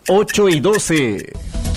8:12.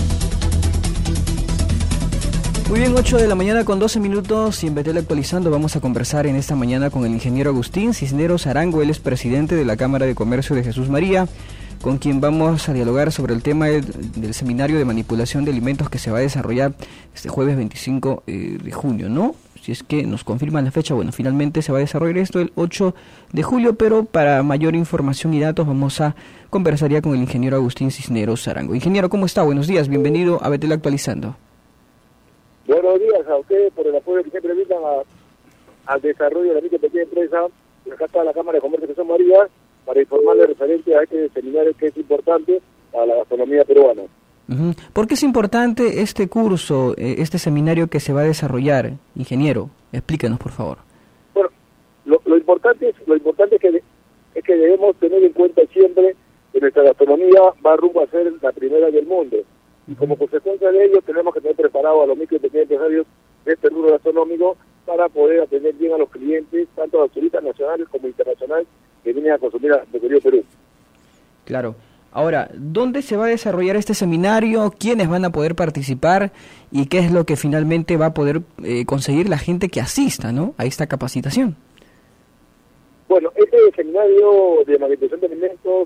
Muy bien, 8 de la mañana con 12 minutos y en Betel Actualizando vamos a conversar en esta mañana con el ingeniero Agustín Cisneros Arango. Él es presidente de la Cámara de Comercio de Jesús María, con quien vamos a dialogar sobre el tema del seminario de manipulación de alimentos que se va a desarrollar este jueves 25 de junio, ¿no? Si es que nos confirman la fecha, bueno, finalmente se va a desarrollar esto el 8 de julio, pero para mayor información y datos vamos a conversar ya con el ingeniero Agustín Cisneros Arango. Ingeniero, ¿cómo está? Buenos días, bienvenido a Betel Actualizando. Buenos días a ustedes por el apoyo que siempre brindan al desarrollo de la micro y pequeña empresa. Y acá está la Cámara de Comercio de Jesús María para informarle referente a este seminario que es importante para la gastronomía peruana. Uh-huh. ¿Por qué es importante este curso, este seminario que se va a desarrollar, ingeniero? Explícanos, por favor. Bueno, lo importante es que debemos tener en cuenta siempre que nuestra gastronomía va rumbo a ser la primera del mundo. Y como consecuencia de ello tenemos que tener preparados a los micro y pequeños empresarios de este rubro gastronómico para poder atender bien a los clientes, tanto a los turistas nacionales como internacionales que vienen a consumir a nuestro querido Perú. Claro. Ahora, ¿dónde se va a desarrollar este seminario? ¿Quiénes van a poder participar? ¿Y qué es lo que finalmente va a poder conseguir la gente que asista, ¿no?, a esta capacitación? Bueno, este seminario de manipulación de alimentos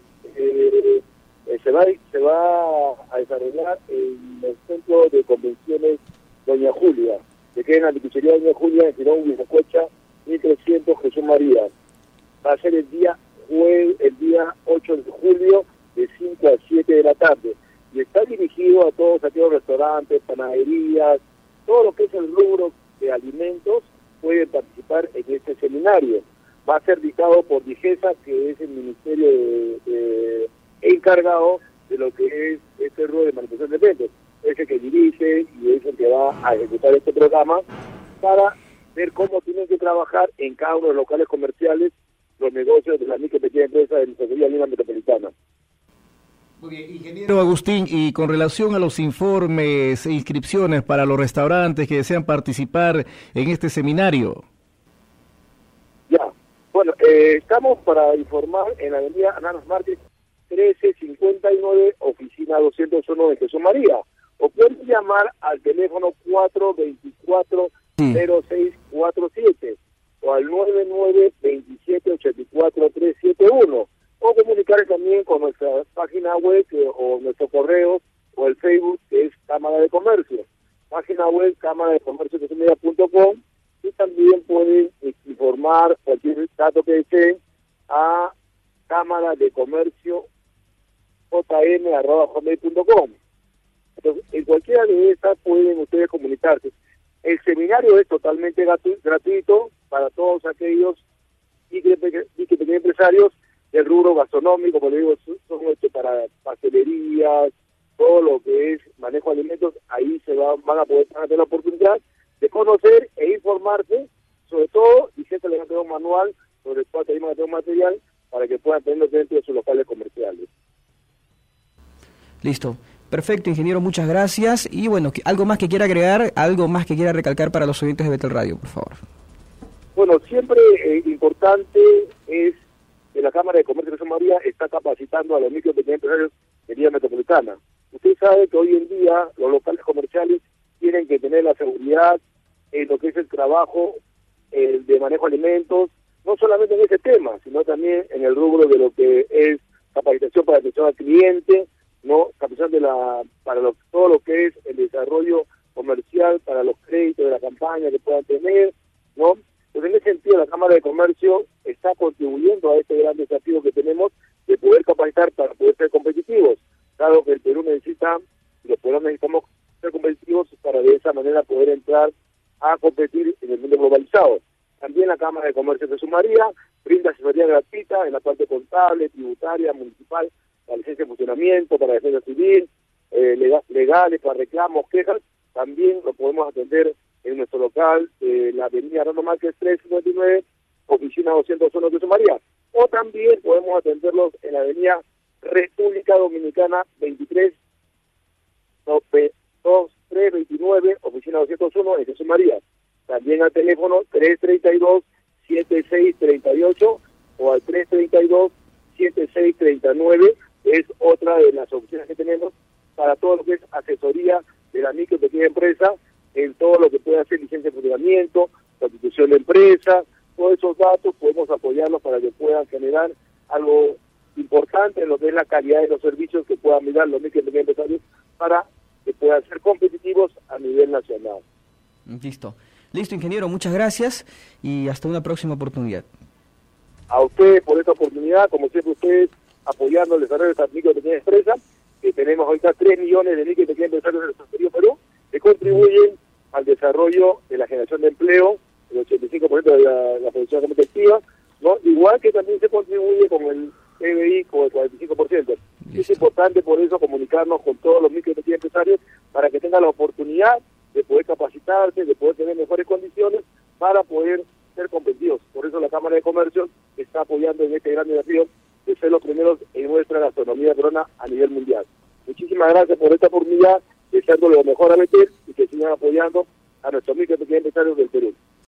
se va a desarrollar en el Centro de Convenciones Doña Julia, que queda en la Licuchería Doña Julia, en Girón, Huizacocha, 1300 Jesús María. Va a ser el día 8 de julio, de 5 a 7 de la tarde. Y está dirigido a todos aquellos restaurantes, panaderías, todo lo que es el rubro de alimentos, pueden participar en este seminario. Va a ser dictado por DIGESA, que es el ministerio encargado de lo que es este rubro de manipulación de alimentos. Es el que dirige y es el que va a ejecutar este programa para ver cómo tienen que trabajar en cada uno de los locales comerciales los negocios de la micro y pequeña empresa de nuestra querida Lima Metropolitana. Muy bien, ingeniero Agustín, y con relación a los informes e inscripciones para los restaurantes que desean participar en este seminario. Ya, bueno, estamos para informar en la avenida Ananos Márquez 1359, oficina 201 de Jesús María, o pueden llamar al teléfono 424-0647 o al 992784-371, o comunicar también con nuestra página web o nuestro correo o el Facebook, que es Cámara de Comercio. Página web cámaradecomercio.com, y también pueden informar cualquier dato que deseen a Cámara de Comercio jm@hotmail.com. Entonces, en cualquiera de estas pueden ustedes comunicarse. El seminario es totalmente gratuito para todos aquellos pequeños empresarios del rubro gastronómico, como le digo, son hechos para pastelerías, todo lo que es manejo de alimentos. Ahí van a poder tener la oportunidad de conocer e informarse, sobre todo, y siempre les va a tener un manual sobre el cual tenemos que tener un material para que puedan tenerlo dentro de sus locales comerciales. Listo. Perfecto, ingeniero, muchas gracias. Y bueno, ¿algo más que quiera agregar, algo más que quiera recalcar para los oyentes de Betel Radio, por favor? Bueno, siempre importante es que la Cámara de Comercio de Jesús María está capacitando a los micro y pequeños empresarios de Villa Metropolitana. Usted sabe que hoy en día los locales comerciales tienen que tener la seguridad en lo que es el trabajo de manejo de alimentos, no solamente en ese tema, sino también en el rubro de lo que es capacitación para atención al cliente, no capacitación todo lo que es el desarrollo comercial para los créditos de la campaña que puedan tener, ¿no? Pues en ese sentido la Cámara de Comercio está contribuyendo a este gran desafío que tenemos de poder capacitar para poder ser competitivos. Claro que el Perú necesita, y los peruanos necesitamos ser competitivos para de esa manera poder entrar a competir en el mundo globalizado. También la Cámara de Comercio de Jesús María brinda asesoría gratuita en la parte contable, tributaria, municipal, la licencia de funcionamiento, para defensa civil, legales, para reclamos, quejas. También lo podemos atender en nuestro local, la avenida Ananos Márquez 359, oficina 201 de Jesús María. O también podemos atenderlos en la avenida República Dominicana 2329, oficina 201 de Jesús María. También al teléfono 332-7638 o al 332-7639 es otra de las opciones que tenemos para todo lo que es asesoría de la micro y pequeña empresa, en todo lo que puede hacer licencia de funcionamiento, constitución de empresa, todos esos datos podemos apoyarlos para que puedan generar algo importante en lo que es la calidad de los servicios que puedan mirar los micro y pequeños empresarios para que puedan ser competitivos a nivel nacional. Listo, ingeniero, muchas gracias y hasta una próxima oportunidad. A ustedes por esta oportunidad, como siempre ustedes apoyando el desarrollo de estas micro y pequeñas empresas, que tenemos ahorita 3 millones de micro y pequeños empresarios en el Perú, que contribuyen al desarrollo de la generación de empleo, el 85% de la producción competitiva, ¿no? Igual que también se contribuye con el PBI con el 45%. Es importante por eso comunicarnos con todos los micro y pequeños empresarios para que tengan la oportunidad de poder capacitarse, de poder tener mejores condiciones para poder ser competitivos. Por eso la Cámara de Comercio está apoyando en este gran desafío de ser los primeros en nuestra gastronomía peruana a nivel mundial. Muchísimas gracias por esta oportunidad, deseándole lo mejor a Betel y que sigan apoyando a nuestros micro y pequeños empresarios del Perú.